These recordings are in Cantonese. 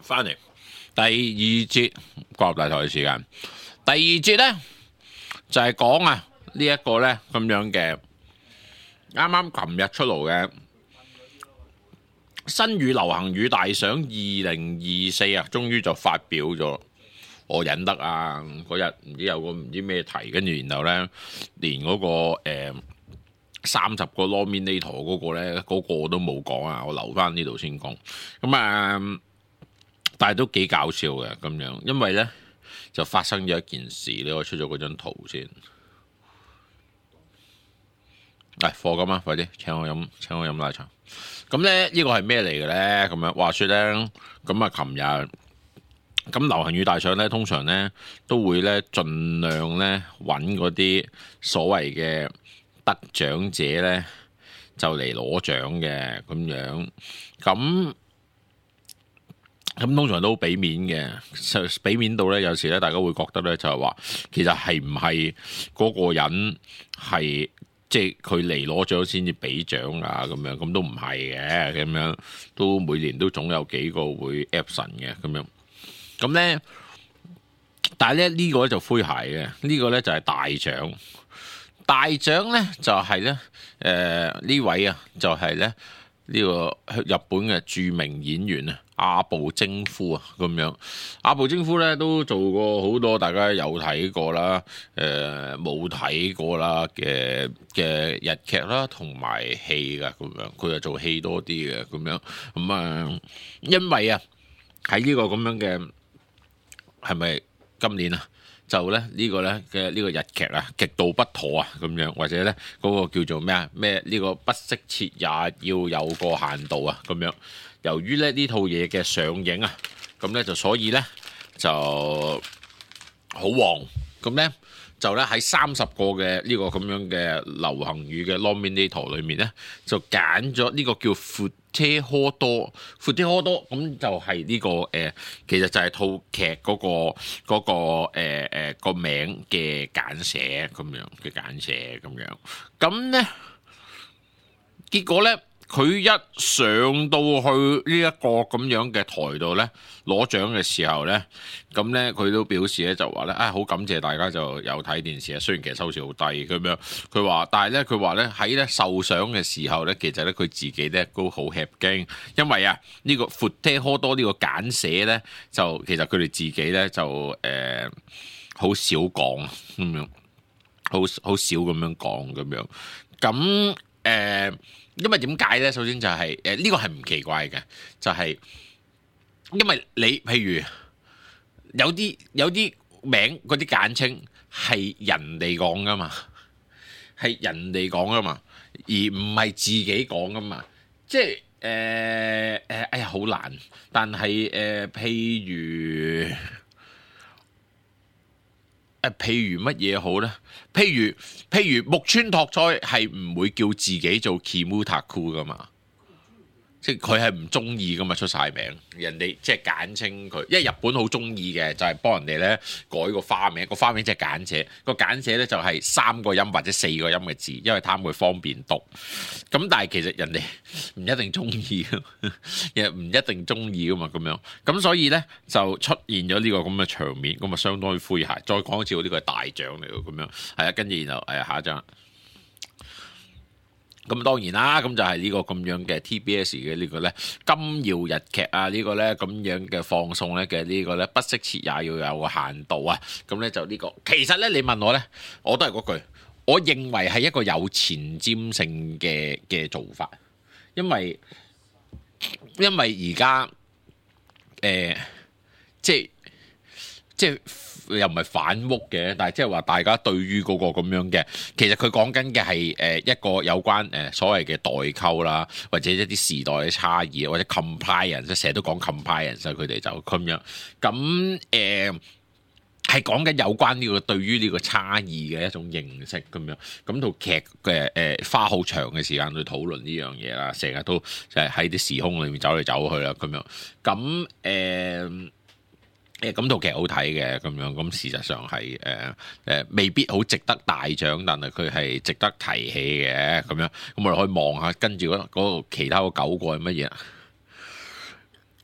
翻嚟第二節國立大台嘅時間。第二節呢，就係講啊呢一個呢咁樣嘅啱啱琴日出爐嘅新語流行語大賞2024啊，終於就發表咗。我忍得啊！嗰日唔知有個唔知咩題，跟住然後呢，連嗰個30個 nominator 嗰個呢，嗰個我都冇講啊，我留翻呢度先講。咁啊，但係都幾搞笑嘅咁樣，因為呢就發生咗一件事，你我出咗嗰張圖先。嚟課金啊！快啲請我飲奶茶。咁呢呢個係咩嚟嘅呢？咁樣話說呢，咁啊，琴日。咁流行語大賞咧，通常咧都會咧盡量咧揾嗰啲所謂嘅得獎者咧，就嚟攞獎嘅咁樣。咁通常都俾面嘅，俾面到咧有時咧，大家會覺得咧就係話，其實係唔係嗰個人係即係佢嚟攞獎先至俾獎啊？咁樣咁都唔係嘅，咁樣都每年都總有幾個會 absent 嘅咁樣。咁咧，但係咧呢個咧就詼諧嘅，呢個咧就係大獎。大獎咧就係咧，呢位啊就係咧呢個日本嘅著名演員啊，阿部貞夫啊咁樣。阿部貞夫咧都做過好多大家有睇過啦，冇睇過啦嘅日劇啦，同埋戲噶咁樣。佢就做戲多啲嘅咁樣。咁啊，因為啊喺呢個咁樣嘅。係咪今年啊？就咧呢個咧嘅呢個日劇啊，極度不妥啊咁樣，或者咧嗰個叫做咩啊咩呢個不惜切也要有個限度啊咁樣。由於咧呢套嘢嘅上映啊，咁咧就所以咧就好旺，咁咧就咧喺30個嘅呢個咁樣嘅流行語嘅 nominator 裏面咧，就揀咗呢個叫闊車科多，闊車科多咁就係呢個其實就係套劇嗰個名嘅簡寫咁樣嘅簡寫咁樣，咁咧結果咧佢一上到去呢一個咁樣嘅台度咧攞獎嘅時候咧，咁咧佢都表示咧就話咧好感謝大家就有睇電視啊，雖然其實收視好低咁樣，佢話但係咧佢話咧喺咧受賞嘅時候咧，其實咧佢自己咧都好吃驚，因為啊呢個闊車科多呢個簡寫咧就其實佢哋自己咧就好少講咁樣，好少咁樣講咁樣，咁因為點解咧？首先就係呢個係唔奇怪嘅，就係因為你譬如有啲名嗰啲簡稱係人哋講噶嘛，係人哋講噶嘛，而唔係自己講噶嘛，即係哎呀好難，但係譬如乜嘢好咧？譬如木村拓哉係唔會叫自己做 Kimutaku 噶嘛，即係佢係唔中意噶嘛，出晒名，人哋即係簡稱佢，因為日本好中意嘅就係幫人哋咧改個花名，個花名即係簡寫，個簡寫咧就係3個音或者4個音嘅字，因為貪佢方便讀。咁但係其實人哋唔一定中意，又唔一定中意噶嘛咁樣，咁所以咧就出現咗呢個咁嘅場面，咁啊相當於詼諧。再講一次，呢個係大獎嚟嘅咁樣，係啊，跟住然後下一張。咁當然啦，咁就係呢個咁樣嘅 TBS 嘅呢個咧金曜日劇啊，呢個咧咁樣嘅放送咧嘅呢個咧不惜切也要有個限度啊。咁咧就呢個，其實咧你問我咧，我都係嗰句，我認為係一個有前瞻性嘅做法，因為而家即係又唔係反屋嘅，但係即係話大家對於嗰個咁樣嘅，其實佢講緊嘅係一個有關所謂嘅代溝啦，或者一啲時代嘅差異，或者 compliance， 成日都講 compliance，佢哋就咁樣。咁係講緊有關呢個對於呢個差異嘅一種認識咁樣。咁套劇嘅花好長嘅時間去討論呢樣嘢啦，成日都就係喺啲時空裏面走嚟走去啦咁樣。咁咁套劇好睇嘅咁樣，咁事實上係未必好值得大獎，但係佢係值得提起嘅咁樣。咁我哋可以望下跟住嗰個其他嗰9個係乜嘢？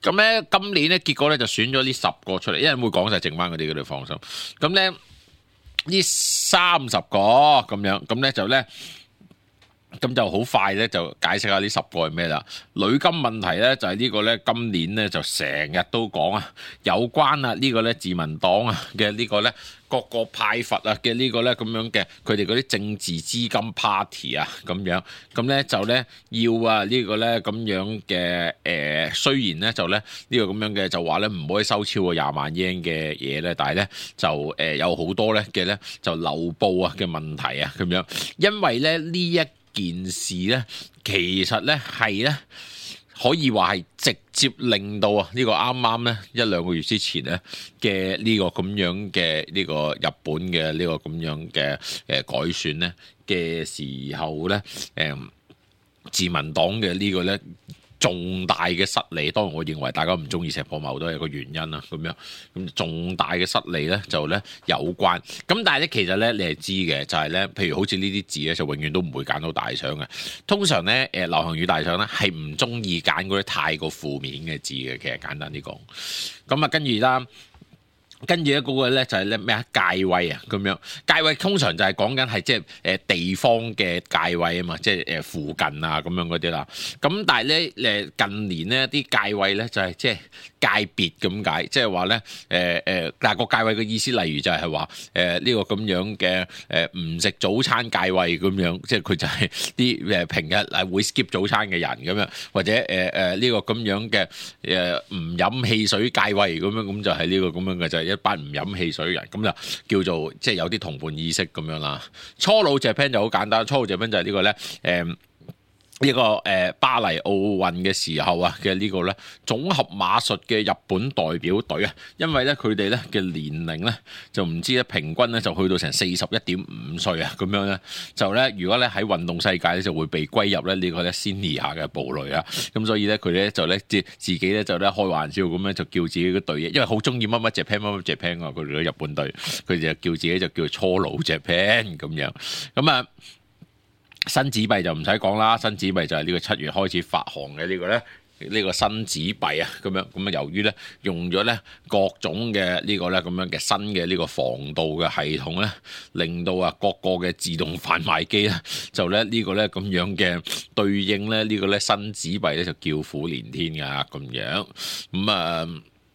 咁咧今年咧結果咧就選咗呢10個出嚟，因為會講晒剩翻嗰啲，你放心。咁咧呢30個咁樣，咁咧就咧。咁就好快咧，就解釋下呢10個係咩啦。女金問題咧就係呢個咧，今年咧就成日都講啊，有關啊呢個咧自民黨啊嘅呢個咧各個派閥啊嘅呢個咧咁樣嘅佢哋嗰啲政治資金 party 啊咁樣，咁咧就咧要啊呢個咧咁樣嘅雖然咧就咧呢個咁樣嘅就話咧唔可以收超過20萬日圓嘅嘢咧，但係咧就有好多咧嘅咧就漏報啊嘅問題啊咁樣，因為咧呢一件事咧，其實咧係咧可以話係直接令到啊呢個啱啱咧1-2個月之前咧嘅呢個咁樣嘅呢個日本嘅呢個咁樣嘅改選咧嘅時候咧自民黨嘅呢個咧重大嘅失利，當然我認為大家唔中意石破茂都係一個原因啦，咁樣咁重大嘅失利咧就咧有關，咁但係咧其實咧你係知嘅，就係咧譬如好似呢啲字咧就永遠都唔會揀到大獎嘅，通常咧流行語大賞咧係唔中意揀嗰啲太過負面嘅字嘅，其實簡單啲講，咁啊跟住啦。跟住咧嗰個咧就係咧咩啊界位啊咁樣，界位通常就係講緊係即係地方嘅界位啊嘛，即係附近啊咁樣嗰啲啦。咁但係咧近年呢啲界位咧就係即係界別咁解，即係話咧但係個界位嘅意思，例如就係話呢個咁樣嘅唔食早餐界位咁樣，即係佢就係啲平日會 skip 早餐嘅人咁樣，或者呢個咁樣嘅唔飲汽水界位咁樣，咁就係呢個咁樣嘅就係一班唔飲汽水嘅人，咁就叫做即係有啲同伴意識咁樣啦。初老 Japan 就好簡單，初老 Japan就係呢個咧呢個巴黎奧運嘅時候啊嘅呢個咧總合馬術嘅日本代表隊啊，因為咧佢哋咧嘅年齡咧就唔知咧平均咧就去到成41.5歲啊，咁樣咧就咧如果咧喺運動世界咧就會被歸入咧呢個咧 senior 嘅部類啊，咁所以咧佢咧就咧自己咧就咧開玩笑咁樣就叫自己嗰隊嘢，因為好中意乜乜 Japan 乜乜 Japan 啊，佢哋嘅日本隊佢哋就叫自己就叫初老 Japan 咁樣，咁啊。新紙幣就唔使講啦，新紙幣就係呢個7月開始發行嘅呢個咧，呢個新紙幣啊，咁樣咁啊，由於咧用咗咧各種嘅呢個咧咁樣嘅新嘅呢個防盜嘅系統咧，令到啊各個嘅自動販賣機咧就咧呢個咧咁樣嘅對應咧呢個咧新紙幣咧就叫苦連天㗎咁樣，咁啊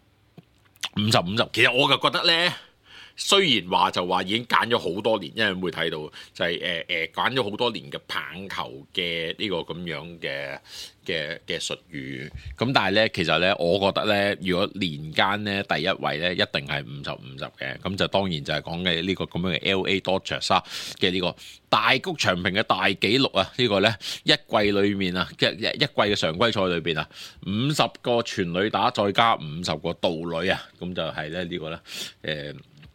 50-50，其實我就覺得咧。雖然話就話已經揀咗好多年，因為會睇到就係揀咗好多年嘅棒球嘅呢個咁樣嘅術語，咁但係咧其實咧我覺得咧，如果年間咧第一位咧一定係50-50嘅，咁就當然就係講嘅呢個咁樣嘅 LA Dodgers 嘅呢個大谷翔平嘅大紀錄啊！呢個咧一季裏面啊，一季嘅常規賽裏邊啊，50個全壘打再加50個盜壘啊，咁就係咧呢個咧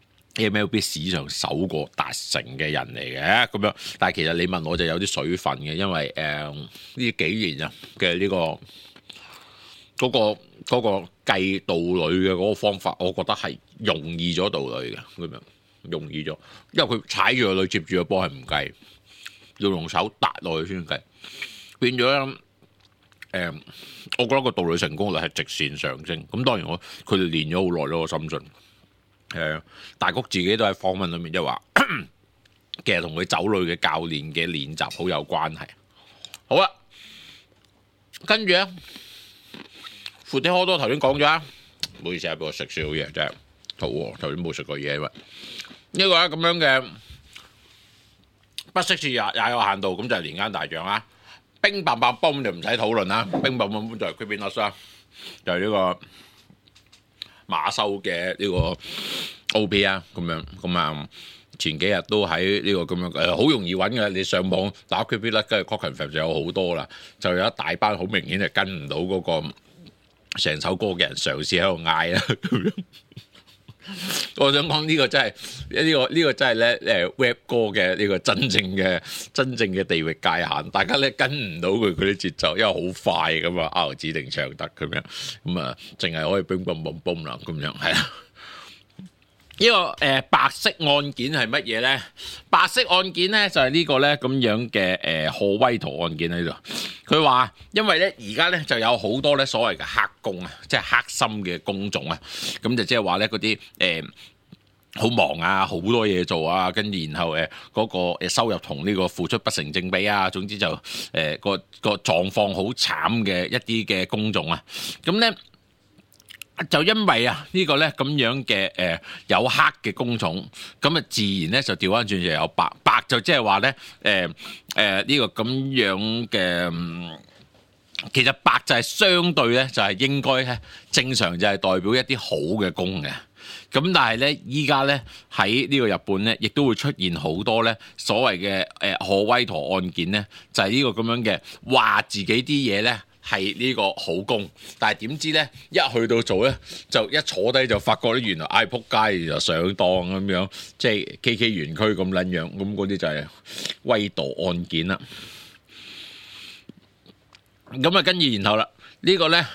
MLB 史上首個達成嘅人嚟嘅咁樣，但係其實你問我就有啲水分嘅，因為呢幾年啊嘅呢個嗰個計盜壘嘅嗰個方法，我覺得係容易咗盜壘嘅咁樣，容易咗，因為佢踩住個壘接住個波係唔計，要用手搭落去先計，變咗我覺得個盜壘成功率係直線上升。咁當然佢哋練咗好耐咯，我深信。大谷自己都喺訪問裏面就話，其實同佢走壘嘅教練嘅練習好有關係。好啦，跟住咧，闊啲好多頭先講咗啊，唔好意思啊，俾我食少嘢，真係肚餓，頭先冇食過嘢啊。呢個咧咁樣嘅不適切也有限度，咁就係年間大獎啦。冰棒棒崩就唔使討論啦，冰棒棒就係 Creepy Nuts 啦，就係呢個。馬修嘅呢個 OP 啊，咁樣咁啊，前幾日都喺呢個咁樣好容易揾嘅，你上網打 Creepy Nuts 跟住 Cockenfam 就有好多啦，就有一大班好明顯係跟唔到嗰個成首歌嘅人嘗試喺度嗌啦咁樣。我想講呢個真係呢個真係咧rap 歌嘅呢個真正嘅地域界限，大家咧跟唔到佢啲節奏，因為好快咁啊，R 指定唱得咁樣，咁啊淨係可以冰嘣嘣嘣啦咁樣，係啊。呢個白色案件係乜嘢咧？白色案件咧就係呢個咧咁樣嘅何威圖案件喺度。 佢話因為咧而家咧就有好多咧所謂嘅黑工啊，即係黑心嘅工種啊，咁就即係話咧嗰啲好忙啊，好多嘢做啊，跟住然後嗰個收入同呢個付出不成正比啊，總之就個狀況好慘嘅一啲嘅工種啊，咁咧就因為啊呢個咧咁樣嘅有黑嘅工種，咁啊自然咧就調翻轉就有白，白就即係話咧呢個咁樣嘅。其實白就係相對咧，就係應該咧正常就係代表一啲好嘅工嘅。咁但係咧，依家咧喺呢個日本咧，亦都會出現好多咧所謂嘅賀威陀案件咧，就係呢個咁樣嘅話自己啲嘢咧係呢個好工，但係點知咧一去到做咧就一坐低就發覺咧原來嗌仆街就上當咁樣，即係 KK 園區咁撚樣，咁嗰啲就係威陀案件啦。咁啊，跟住然後啦，呢個咧，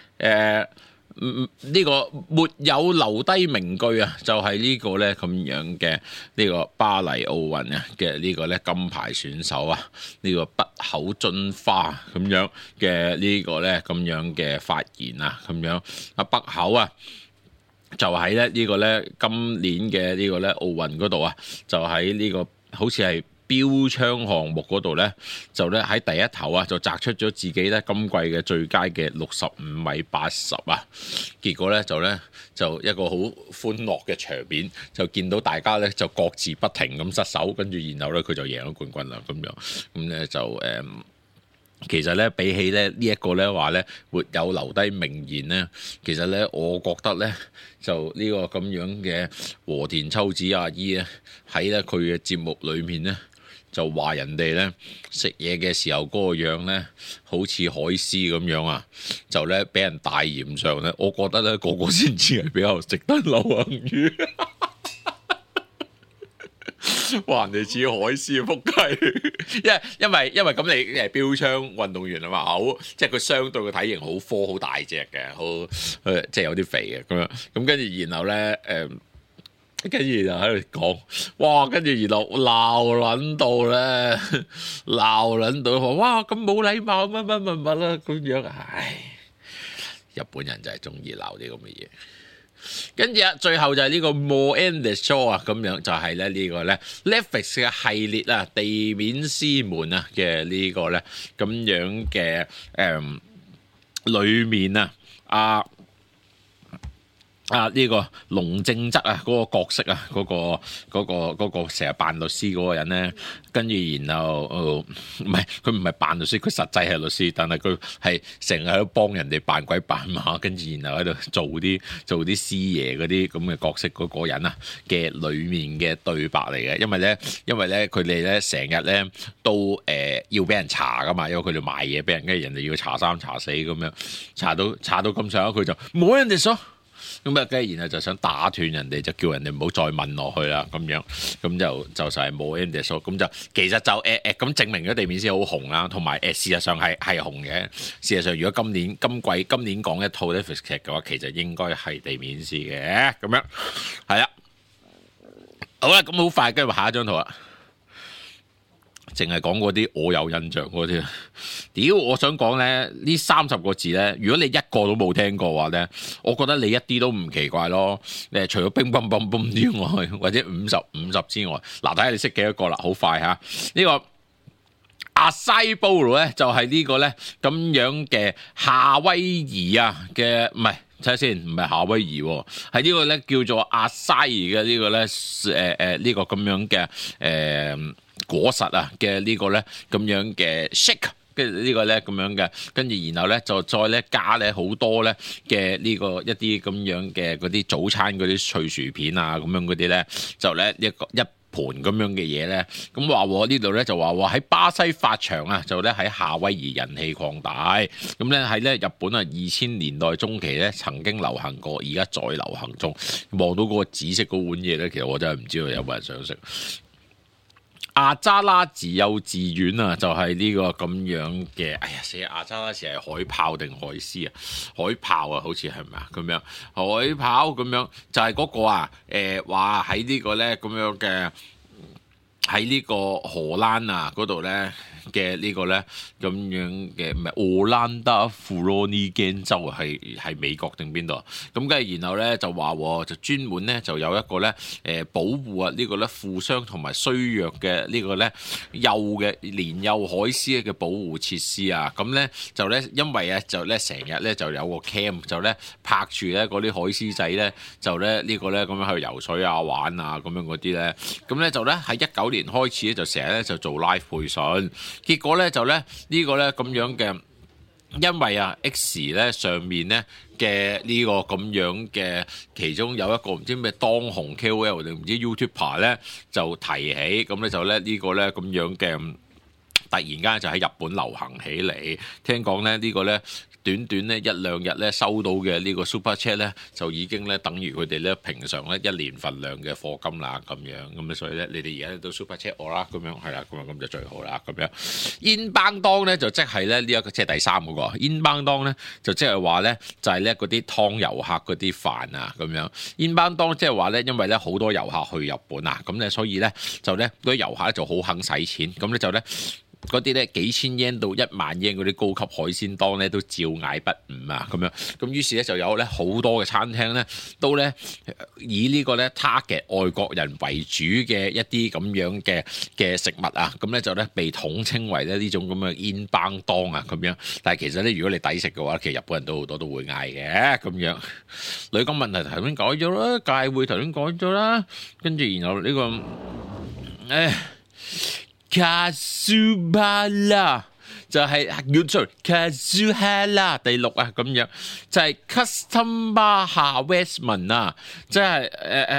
呢個沒有留低名句啊，就係呢個咧咁樣嘅呢個巴黎奧運啊嘅呢個咧金牌選手啊，呢個北口津花咁樣嘅呢個咧咁樣嘅發言啊，咁樣啊北口啊，就喺咧呢個咧今年嘅呢個咧奧運嗰度啊，就喺呢個好似係標槍項目嗰度咧，就咧喺第一頭啊，就擲出咗自己咧今季嘅最佳嘅65.80米啊！結果咧就一個好歡樂嘅場面，就見到大家咧就各自不停咁失手，跟住然後咧佢就贏咗冠軍啦咁樣，咁咧就其實咧比起咧呢一個咧話咧沒有留低名言咧，其實咧我覺得咧就呢個咁樣嘅和田秋子阿姨咧喺咧佢嘅節目裏面咧。就話人哋咧食嘢嘅時候嗰個樣咧，好似海獅咁樣啊！就咧俾人大嫌上咧，我覺得咧個個先至係比較值得流行語。話人哋似海獅仆街，因為咁你係標槍運動員啊嘛，好即係佢相對嘅體型好科好大隻嘅，好即係有啲肥嘅咁樣，咁跟住然後咧跟住就喺度講，哇！跟住然後鬧撚到咧，鬧撚到話，哇！咁冇禮貌乜啦咁樣，唉！日本人就係中意鬧啲咁嘅嘢。跟住啊，最後就係呢個 More and the Show 啊，咁樣就係咧呢個咧 Netflix 嘅系列啊，地面師門啊嘅呢個咧咁樣嘅裏面呢個龍正則啊嗰個角色啊嗰個成日扮律師嗰個人咧，跟住然後佢唔係扮律師，佢實際係律師，但係佢係成日喺度幫人哋扮鬼扮馬，跟住然後喺度做啲師爺嗰啲咁嘅角色嗰個人啊嘅裏面嘅對白嚟嘅，因為咧佢哋咧成日咧都要俾人查噶嘛，因為佢哋賣嘢俾人，跟住人哋要查三查四咁樣，查到咁上下佢就冇人哋說。咁啊，跟住然後就想打斷人哋，就叫人哋唔好再問落去啦，咁樣咁就係冇 end 數，咁就其實就咁證明咗地面師好紅啦，同埋事實上係紅嘅。事實上，如果今年講一套 Netflix 劇嘅話，其實應該係地面師嘅，咁樣係啦。好啦，咁好快，跟住下一張圖啊。淨係講嗰啲我有印象嗰啲，屌！我想講咧呢30個字咧，如果你一個都冇聽過嘅話咧，我覺得你一啲都唔奇怪咯。除咗乒乓乓乓之外，或者50之外，嗱，睇下你識幾多個啦。好快嚇，呢個阿西布魯咧就係呢個咧咁樣嘅夏威夷啊嘅，唔係睇下先，唔係夏威夷喎，係呢個咧叫做阿西嘅呢個咧呢個咁樣嘅果實啊嘅呢個咧咁樣嘅 shake， 跟住呢個咧咁樣嘅，跟住然後咧就再咧加咧好多咧嘅呢個一啲咁樣嘅嗰啲早餐嗰啲脆薯片啊咁樣嗰啲咧，就咧一盤咁樣嘅嘢咧，咁話呢度咧就話喺巴西發祥啊，就咧喺夏威夷人氣擴大，咁咧喺咧日本啊2000年代中期咧曾經流行過，而家再流行中。望到嗰個紫色嗰碗嘢咧，其實我真係唔知道有冇人想食。阿扎拉治幼稚園啊，就係呢個咁樣嘅。哎呀，死！阿扎拉治係海豹定海獅啊？海豹啊，好似係咪啊？咁樣海豹咁樣就係嗰個啊。話喺呢個咧咁樣嘅喺呢個荷蘭啊嗰度咧嘅呢個咧咁樣嘅唔係奧蘭德富羅尼根州係美國定邊度？咁跟住然後咧就話就專門咧就有一個咧保護啊呢個咧負傷同埋衰弱嘅呢個咧年幼海獅嘅保護設施啊，咁咧就咧因為啊就咧成日咧就有個 cam 就咧拍住咧嗰啲海獅仔咧就咧呢個咧咁樣去游水啊玩啊咁樣嗰啲咧，咁咧就咧喺19年開始咧就成日咧就做 live 培訓，結果咧就咧呢個咧咁樣嘅，因為啊 X 咧上面咧嘅呢個咁樣嘅其中有一個唔知咩當紅 KOL 定唔知 YouTuber 咧就提起，咁咧就咧呢個咧咁樣嘅突然間就喺日本流行起嚟，聽講咧呢個咧短咧一兩日咧收到嘅呢個 Super Chat 咧就已經咧等於佢哋咧平常咧1年份量嘅課金啦咁樣，咁所以咧你哋而家都 Super Chat 我啦，咁樣係啦，咁就最好啦咁樣。煙邦當咧就即係咧呢一個即係第三嗰個煙邦當咧就即係話咧就係咧嗰啲湯遊客嗰啲飯啊咁樣。煙邦當即係話咧因為咧好多遊客去日本啊，咁咧所以咧就咧嗰啲遊客咧就好肯使錢，咁咧就咧嗰啲咧幾千yen到1萬yen嗰啲高級海鮮檔咧都照嗌不誤啊咁樣，咁於是咧就有咧好多嘅餐廳咧都咧以呢個咧 target 外國人為主嘅一啲咁樣嘅食物啊，咁咧就咧被統稱為咧呢種咁嘅煙邦當啊咁樣。但係其實咧如果你抵食嘅話，其實日本人都好多都會嗌嘅咁樣。女金問題頭先改咗啦，界會頭先改咗啦，跟住然後呢個卡蘇巴拉就係卡蘇哈拉第6啊咁樣，就係 customer harassment 啊，即係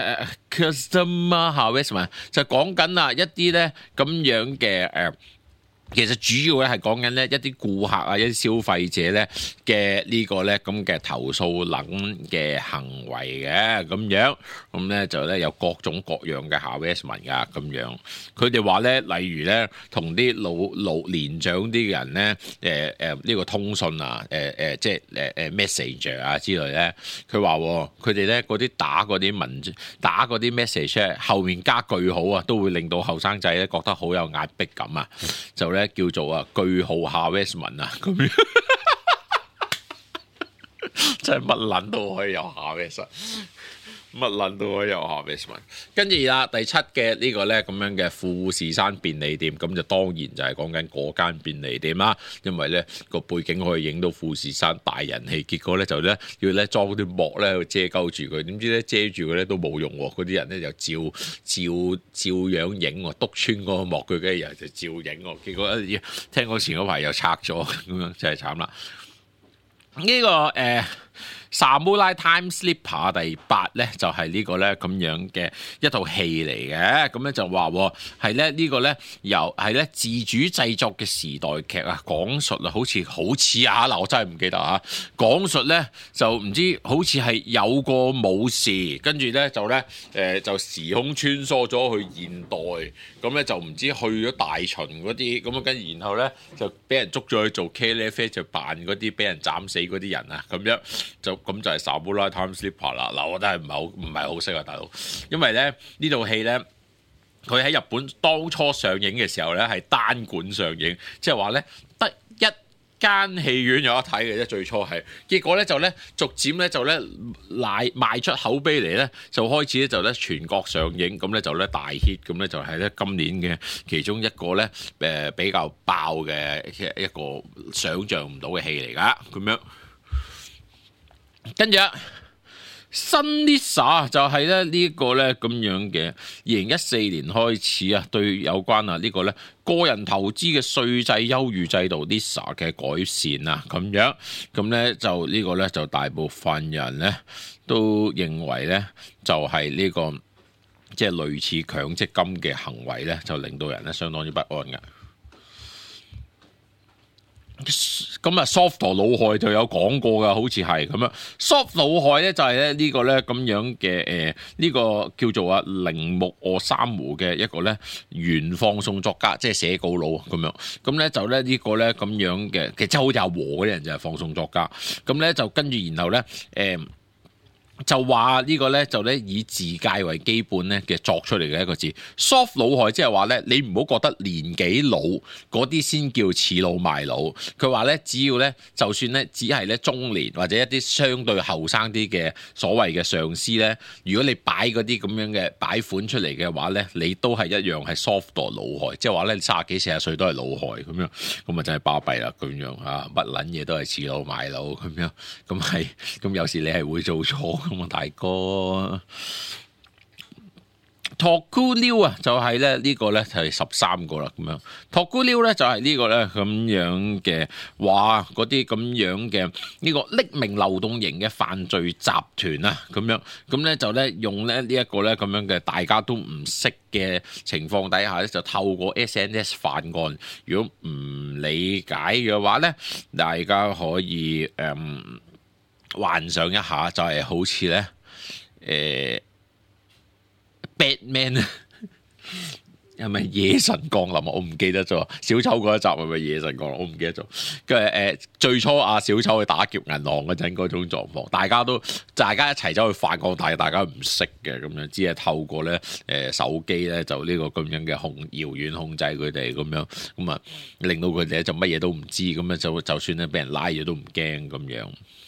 customer harassment 就講緊啊一啲咧咁樣嘅其實主要咧係講緊咧一啲顧客啊、一啲消費者咧嘅呢個咧咁嘅投訴冷嘅行為嘅咁樣，咁咧就咧有各種各樣嘅 harassment 噶咁樣。佢哋話咧，例如咧同啲老年長啲嘅人咧，呢個通訊啊，即係message 啊之類咧，佢話佢哋咧嗰啲打嗰啲 message 咧後面加句號啊，都會令到後生仔咧覺得好有壓迫感啊，就咧叫做句號 harassment 啊咁樣，真係乜撚都可以有 harassment，乜撚都可以有 harassment。跟住啦，第7嘅呢個咧咁樣嘅富士山便利店，咁就當然就係講緊嗰間便利店啦，因為咧個背景可以影到富士山大人氣，結果咧就咧要咧裝啲幕咧去遮鳩住佢，點知咧遮住佢咧都冇用喎，嗰啲人咧就照樣影喎，篤穿嗰個幕佢嘅人就照影喎，結果聽講前嗰排又拆咗，咁樣真係慘啦。呢個Samurai Time Slipper 第8咧就係呢個咧咁樣嘅一套戲嚟嘅，咁咧就話係咧呢個咧由係咧自主製作嘅時代劇啊，講述啊好似啊嗱，我真係唔記得啊，講述咧就唔知好似係有個武士，跟住咧就咧就時空穿梭咗去現代，咁咧就唔知去咗大秦嗰啲，咁啊跟住然後咧就俾人捉咗去做茄喱啡，就扮嗰啲俾人斬死嗰啲人啊，咁樣咁就係 Samurai Time Slipper 啦。嗱，我真係唔係好識啊，大佬，因為咧呢套戲咧佢喺日本當初上映嘅時候咧係單館上映，即係話咧得一間戲院有得睇嘅啫，最初係，結果咧就咧逐漸咧就咧賣出口碑嚟咧，就開始咧就咧全國上映，咁咧就咧大 hit，咁咧就係咧今年嘅其中一個咧比較爆嘅一個想像唔到嘅戲嚟㗎，咁樣。跟住新 Lisa 就係咧呢個咧咁樣嘅2014年開始啊，對有關呢個咧個人投資嘅稅制優遇制度 Lisa 嘅改善啊，咁樣咁咧就呢個咧就大部分人咧都認為咧就係呢個即係類似強積金嘅行為咧，就令到人咧相當之不安嘅。咁啊 ，soft 腦害就有講過噶，好似係咁樣。soft 腦害咧就係咧呢個咧咁樣嘅呢個叫做鈴木三湖嘅一個咧原放送作家，即係寫稿佬咁樣。咁咧就咧呢個咧咁樣嘅，其實好似阿和嗰啲人就係放送作家。咁咧就跟住然後咧就話呢個咧就咧以自戒為基本咧嘅作出嚟嘅一個字 soft 老害，即係話咧你唔好覺得年紀老嗰啲先叫恃老賣老。佢話咧只要咧就算咧只係咧中年或者一啲相對後生啲嘅所謂嘅上司咧，如果你擺嗰啲咁樣嘅擺款出嚟嘅話咧，你都係一樣係 soft 老害，即係話咧30幾40歲都係老害咁樣，咁啊真係巴閉啦咁樣嚇，乜撚嘢都係恃老賣老咁樣，咁有時你係會做錯。咁啊，大哥，托咕溜啊，就係咧呢個咧係13個啦，咁樣托咕溜咧就係呢個咧咁樣嘅話，嗰啲咁樣嘅呢個匿名流動型嘅犯罪集團啊，咁咧就咧用咧呢一個咧咁樣嘅大家都唔識嘅情況底下咧，就透過 SNS 犯案。如果唔理解嘅話咧，大家可以幻想一下，就係好似咧Batman 係咪夜神降臨啊？我唔記得咗。小丑嗰一集係咪夜神降臨？我唔記得咗。跟住最初阿小丑去打劫銀行嗰陣嗰種狀況，大家一齊走去犯案，但係大家唔識嘅咁樣，只係透過咧手機咧就呢個咁樣嘅遙遠控制佢哋咁樣，咁啊令到佢哋就乜嘢都唔知，咁樣就算咧俾人拉咗都唔驚咁樣。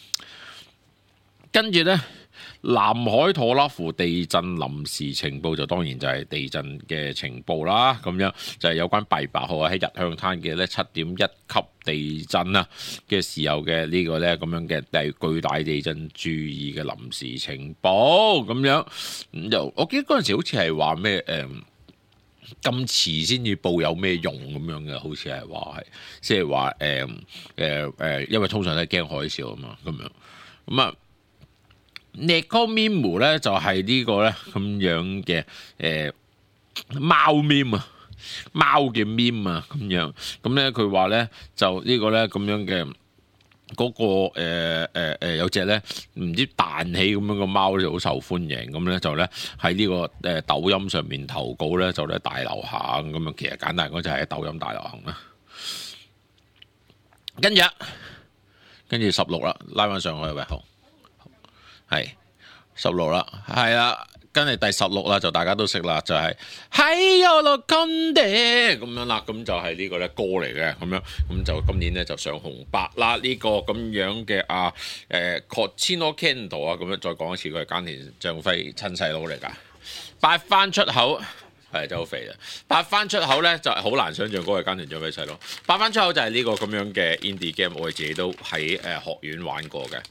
跟住咧，南海托拉夫地震臨時情報就當然就係地震嘅情報啦，咁樣就係有關第8號喺日向灘嘅咧7.1級地震啊嘅時候嘅呢個咧咁樣嘅巨大地震注意嘅臨時情報咁樣。咁就我記得嗰陣時好似係話咩咁遲先至報有咩用咁樣嘅，好似係話係即係話因為通常都係驚海嘯啊嘛，咁啊。Neko Meme 咧就係呢個咧咁樣嘅貓 meme 啊，貓嘅 meme 啊咁樣，咁咧佢話咧就呢個咧咁樣嘅嗰個有隻咧唔知彈起咁樣個貓咧就好受歡迎，咁咧就咧喺呢個抖音上面投稿咧就咧大流行咁樣，其實簡單講就係抖音大流行啦。跟住16啦，拉翻上去喂好。係16啦，係啦，跟住第16啦，就大家都識啦，就係喺有落根地咁樣啦，咁就係呢個咧歌嚟嘅，咁就今年咧就上紅白啦，呢個咁樣嘅Cochino Candle 啊，咁樣再講一次，佢係菅田將暉親細佬嚟㗎，八番出口係真好肥啦，八番出口咧就係好難想像嗰個菅田將暉細佬，八番出口就係呢個咁樣嘅 indie game，我哋自己都喺學院玩過嘅。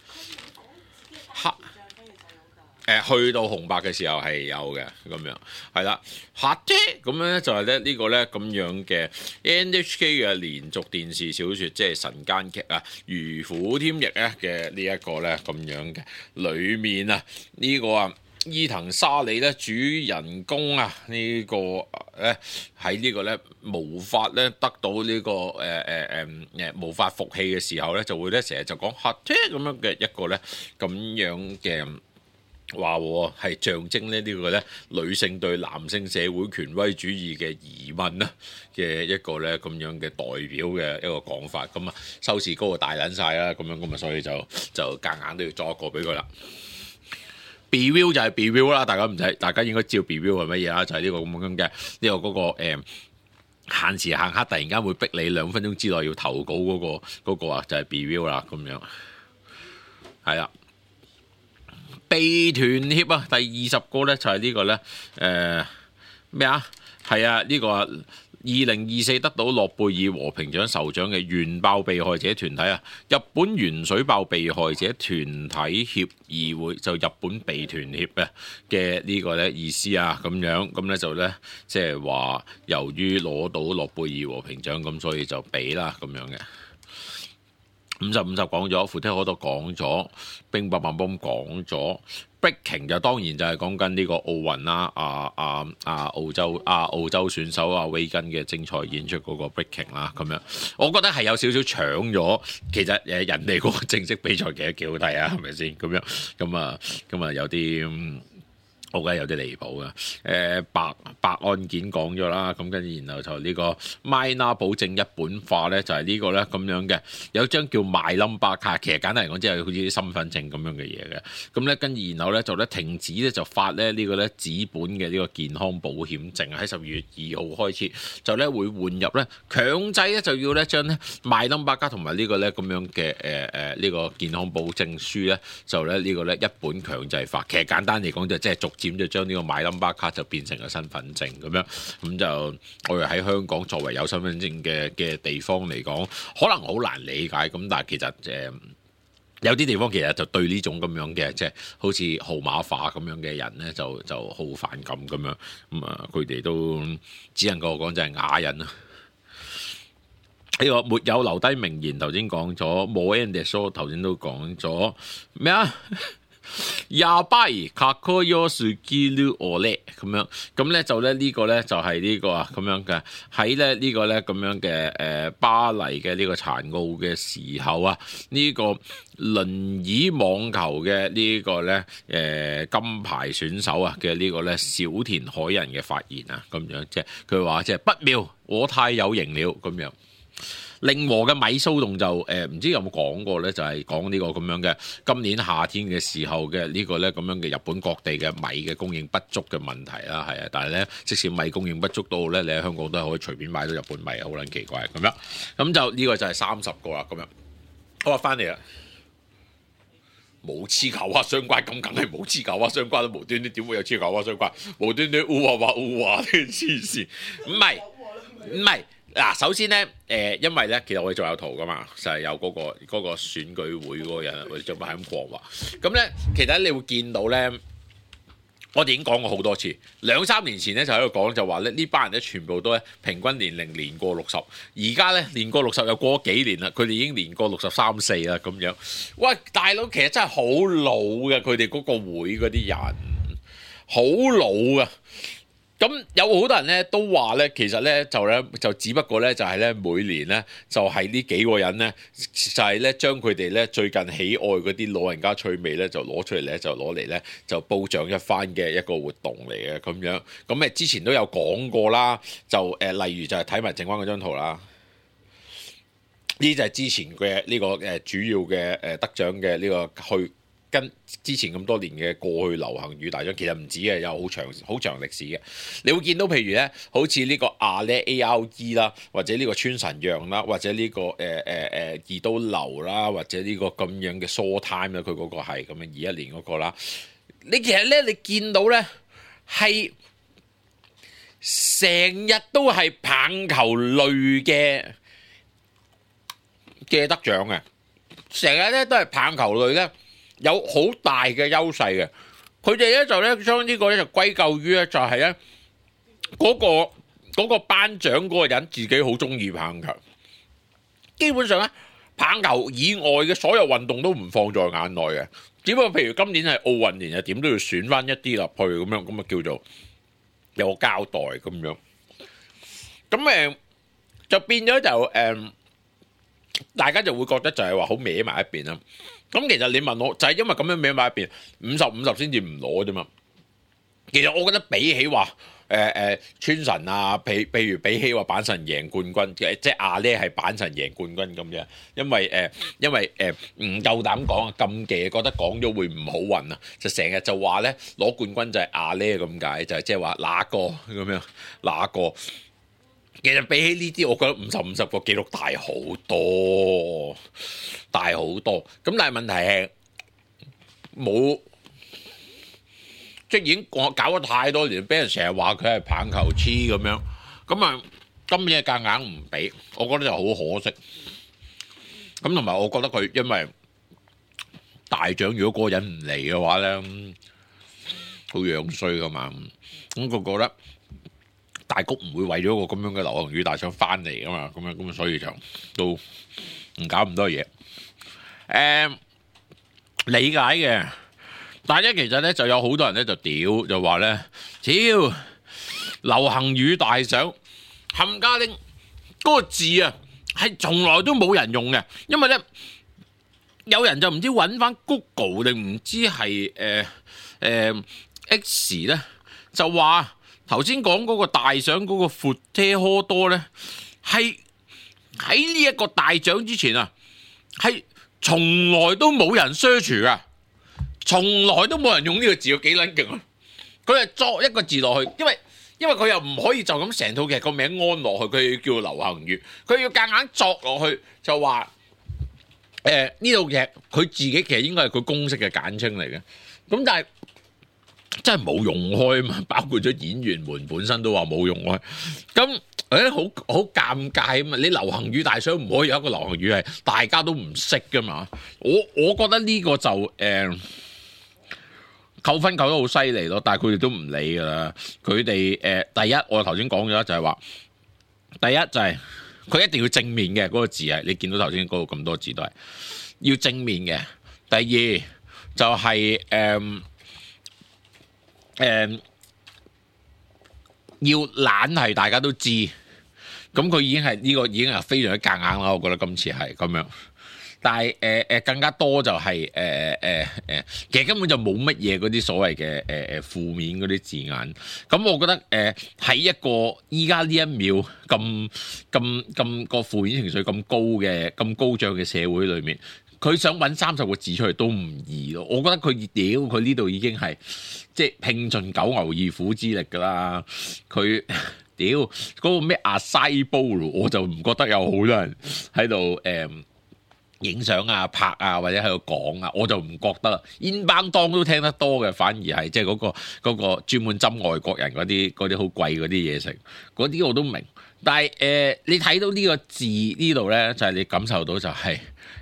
去到紅白嘅時候係有嘅，咁樣係啦。嚇啫，咁樣咧就係咧呢個咧咁樣嘅 NHK 嘅連續電視小説，即係晨間劇啊，《如虎添翼》咧嘅呢一個咧咁樣嘅裏面啊，呢個啊伊藤沙莉咧主人公啊呢個咧喺呢個咧無法咧得到呢個無法服氣嘅時候咧，就會咧成日就講嚇啫咁樣嘅一個咧咁樣嘅。話係象徵呢個咧女性對男性社會權威主義嘅疑問啊嘅一個咧咁樣嘅代表嘅一個講法，咁啊收視高就大撚晒啦，咁樣咁啊所以就夾硬都要作一個俾佢啦。Be-View 就係 Be-View 啦，大家唔使，大家應該知道 Be-View 係乜嘢啦，就係呢個咁樣嘅呢個嗰個限時限刻突然間會逼你2分鐘之內要投稿嗰個啊，就係 Be-View 啦，咁樣係啦。被團協啊，第20個咧就係呢個咧咩啊？係啊，呢個2024得到諾貝爾和平獎首獎嘅原爆被害者團體啊，日本原水爆被害者團體協議會，就日本被團協嘅呢個咧意思啊，咁樣咁咧就咧即係話由於攞到諾貝爾和平獎，咁所以就俾啦咁樣嘅。50講咗，扶梯可都講咗，冰雹棒棒講咗 ，breaking 就當然就係講緊呢個奧運啦，澳洲選手威根嘅精彩演出嗰個 breaking 啦，咁樣，我覺得係有少少搶咗，其實人哋嗰個正式比賽其實幾好睇啊，係咪先？咁樣有啲我覺得有啲離譜嘅，白案件講咗啦，咁跟住然後就呢個 MyNow 保證一本化咧，就係呢個咧咁樣嘅，有張叫 MyNumber 卡，其實簡單嚟講即係好似啲身份證咁樣嘅嘢嘅，咁咧跟住然後咧就咧停止咧就發咧呢個咧紙本嘅呢個健康保險證喺12月2號開始就咧會換入咧強制咧就要咧將咧 MyNumber 卡同埋呢個咧咁樣嘅呢個健康保證書咧就咧呢個咧一本強制化，其實簡單嚟講就即係逐漸就將呢個 MyNumber 卡就變成個身份證咁樣，咁就我哋喺香港作為有身份證嘅地方嚟講，可能好難理解，咁但係其實有啲地方其實就對呢種咁樣嘅即係好似號碼化咁樣嘅人咧就好反感咁樣，咁啊佢哋都只能夠講就係啞忍啦。呢個沒有留低名言，頭先講咗冇 end show， 頭先都講咗咩啊？廿八卡科約斯基魯俄勒咁樣，咁咧就咧呢個咧就係呢個啊咁樣嘅，喺咧呢個咧咁樣嘅巴黎嘅呢個殘奧嘅時候啊，呢個輪椅網球嘅呢個咧金牌選手啊嘅呢個咧小田海人嘅發言啊，咁樣即係佢話即係不妙，我太有型了咁樣。令和嘅米騷動就唔知有冇講過咧，就係講呢個咁樣嘅今年夏天嘅時候嘅呢個咧咁樣嘅日本各地嘅米嘅供應不足嘅問題啦，係啊，但係咧即使米供應不足到咧，你喺香港都係可以隨便買到日本米，好撚奇怪咁樣。咁就呢個就係30個啦咁樣。好啊，翻嚟啦，冇黐球啊相關，咁梗係冇黐球啊相關，都無端端點會有黐球啊相關？無端端烏話啲黐線，唔係。嗱，首先咧，因為咧，其實我哋仲有圖噶嘛，就係有嗰個選舉會嗰個人，我哋做乜係咁講話？咁咧，其實你會見到咧，我哋已經講過好多次，2-3年前咧就喺度講，就話咧呢班人咧全部都咧平均年齡年過60，而家咧年過60又過咗幾年啦，佢哋已經年過63、64啦咁樣。喂，大佬其實真係好老嘅，佢哋嗰個會嗰啲人好老啊！咁有好多人咧都話咧，其實咧就只不過咧就係咧每年咧就係呢幾個人咧就係咧將佢哋咧最近喜愛嗰啲老人家趣味咧就攞出嚟咧就攞嚟咧就褒獎一番嘅一個活動嚟嘅咁樣。咁之前都有講過啦，就例如就係睇埋正關嗰張圖啦，呢就係之前嘅呢個主要嘅得獎嘅呢個去。跟之前咁多年嘅過去流行語大獎，其實唔止嘅，有好長歷史嘅。你會見到譬如咧，好似呢個阿叻 ARE 啦，或者呢個川神陽啦，或者呢個二刀流啦，或者呢個咁樣嘅 Showtime 啦，佢嗰個係咁樣21年嗰個啦。你其實咧，你見到咧係成日都係棒球類嘅得獎嘅，成日咧都係棒球類咧。有好大嘅優勢嘅，佢哋咧就咧將呢個咧就歸咎於咧就係咧嗰個頒獎嗰個人自己好中意棒球，基本上咧棒球以外嘅所有運動都唔放在眼內嘅，只不過譬如今年係奧運年，就點都要選翻一啲入去咁樣，咁啊叫做有個交代咁樣，咁就變咗就大家就會覺得就係話好歪埋一邊啦。咁其實你問我就係因為咁樣歪埋一邊50-50先至唔攞啫嘛。其實我覺得比起話川神啊，譬如比起話阪神贏冠軍，即係阿叻係阪神贏冠軍咁樣，因為唔夠膽講啊，禁忌覺得講咗會唔好運啊，就成日就話咧攞冠軍就係阿叻咁解，就係即係話哪個咁樣哪個。其實比起呢啲，我覺得50-50個記錄大好多，大好多。咁但係問題係冇，即係已經搞咗太多年，俾人成日話佢係棒球痴咁樣。咁啊，今年夾硬唔俾，我覺得就好可惜。咁同埋我覺得佢因為大獎，如果嗰個人唔嚟嘅話咧，好樣衰噶嘛。咁我覺得。大谷唔會為咗個咁樣嘅流行語大獎翻嚟噶嘛，咁所以就都唔搞咁多嘢。理解嘅，但係咧其實咧就有好多人咧就屌就話咧，屌流行語大獎冚家拎嗰個字啊，係從來都冇人用嘅，因為咧有人就唔知揾翻 Google 定唔知係 X 咧就話頭先講嗰個大獎嗰個闊車科多咧，係喺呢一個大獎之前啊，係從來都冇人 search 噶，從來都冇人用呢個字，有幾撚勁啊！佢係作一個字落去，因為佢又唔可以就咁成套劇個名安落去，佢要叫流行語，佢要夾硬作落去，就話呢套劇佢自己其實應該係佢公式嘅簡稱嚟嘅，咁但係真係冇用開啊嘛，包括咗演員們本身都話冇用開，咁好尷尬啊嘛！你流行語大賞唔可以有一個流行語係大家都唔識噶嘛？我覺得呢個就扣分扣得好犀利咯，但係佢哋都唔理噶啦。佢哋第一我頭先講咗就係話，第一就係佢一定要正面嘅嗰個字係，你見到頭先嗰度咁多字都係要正面嘅。第二就係要懶係大家都知，咁佢已經係呢個已經係非常之夾硬啦。我覺得今次係咁樣。但係更加多就係其實根本就冇乜嘢嗰啲所謂嘅負面嗰啲字眼。咁我覺得喺一個依家呢一秒咁個負面情緒咁高漲嘅社會裏面，佢想揾30個字出嚟都唔易咯。我覺得佢呢度已經係即係拼盡九牛二虎之力㗎啦。佢嗰個咩阿西煲爐，我就唔覺得有好多人喺度影相啊、拍啊，或者喺度講啊，我就唔覺得啦。煙邦當都聽得多嘅，反而係即係嗰個專門針外國人嗰啲好貴嗰啲嘢食，嗰啲我都明。但係你睇到呢個字呢度咧，就係你感受到就係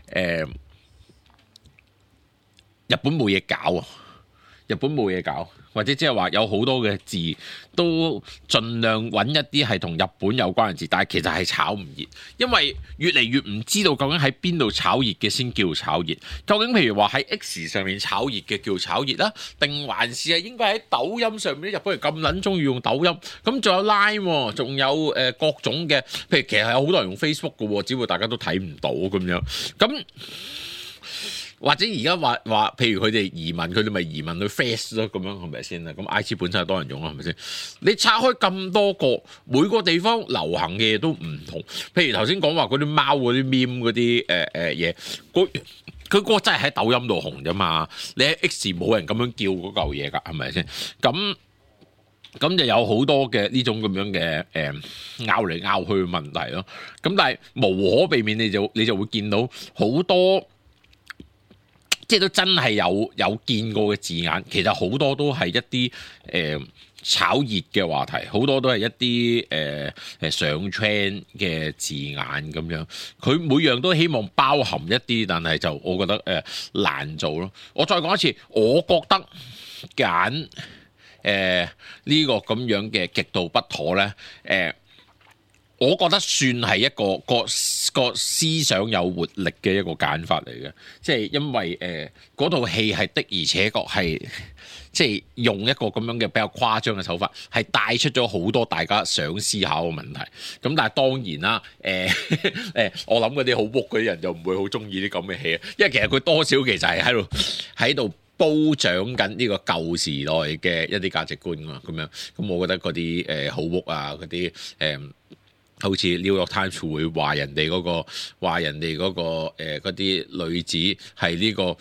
日本冇嘢搞啊！日本冇嘢搞，或者即係話有好多嘅字都盡量揾一啲係同日本有關嘅字，但係其實係炒唔熱，因為越嚟越唔知道究竟喺邊度炒熱嘅先叫炒熱。究竟譬如話喺 X 上面炒熱嘅叫炒熱啦，定還是係應該喺抖音上面？日本人咁撚中意用抖音，咁仲有 Line，仲有各種嘅，譬如其實有好多人用 Facebook 嘅喎，只不過大家都睇唔到咁樣咁。或者而家話，譬如佢哋移民，佢哋咪移民去 Face 咯，咁樣係咪先啊？咁 IG 本身係多人用啊，係咪先？你拆開咁多個，每個地方流行嘅嘢都唔同。譬如頭先講話嗰啲貓嗰啲 meme 嗰啲嘢，佢嗰個真係喺抖音度紅啫嘛。你喺 X 冇人咁樣叫嗰嚿嘢㗎，係咪先？咁就有好多嘅呢種咁樣嘅拗嚟拗去嘅問題咯。咁但係無可避免，你就會見到好多。即係都真係有見過嘅字眼，其實好多都係一啲炒熱嘅話題，好多都係一啲上 trend 嘅字眼咁樣。佢每樣都希望包含一啲，但係就我覺得難做咯。我再講一次，我覺得揀呢個咁樣嘅極度不妥咧，我覺得算係一個思想有活力嘅一個揀法嚟嘅，即係因為嗰套戲係的而且確係即係用一個咁樣嘅比較誇張嘅手法，係帶出咗好多大家想思考嘅問題。咁但係當然啦，我諗嗰啲好 woke 嗰啲人就唔會好中意啲咁嘅戲啊，因為其實佢多少其實係喺度褒獎緊呢個舊時代嘅一啲價值觀啊，咁樣。咁我覺得嗰啲好 woke啊，嗰啲好似 New York Times 會話人哋嗰個嗰啲女子係呢個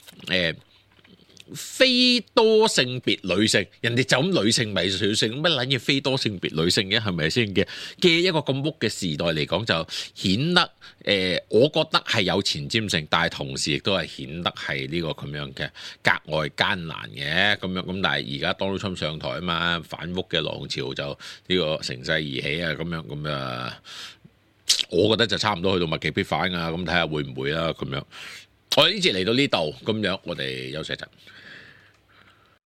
非多性別女性，人哋就咁女性咪女性，乜撚嘢非多性別女性嘅係咪先嘅一個咁屋嘅時代嚟講，就顯得我覺得係有前瞻性，但係同時亦都係顯得係呢個咁樣嘅格外艱難嘅咁樣。咁但係而家 Donald Trump 上台啊嘛，反屋嘅浪潮就呢個乘勢而起啊，咁樣咁啊，我覺得就差唔多去到物極必反啊，咁睇下會唔會啦咁樣。我哋呢節嚟到呢度咁樣，我哋休息一陣。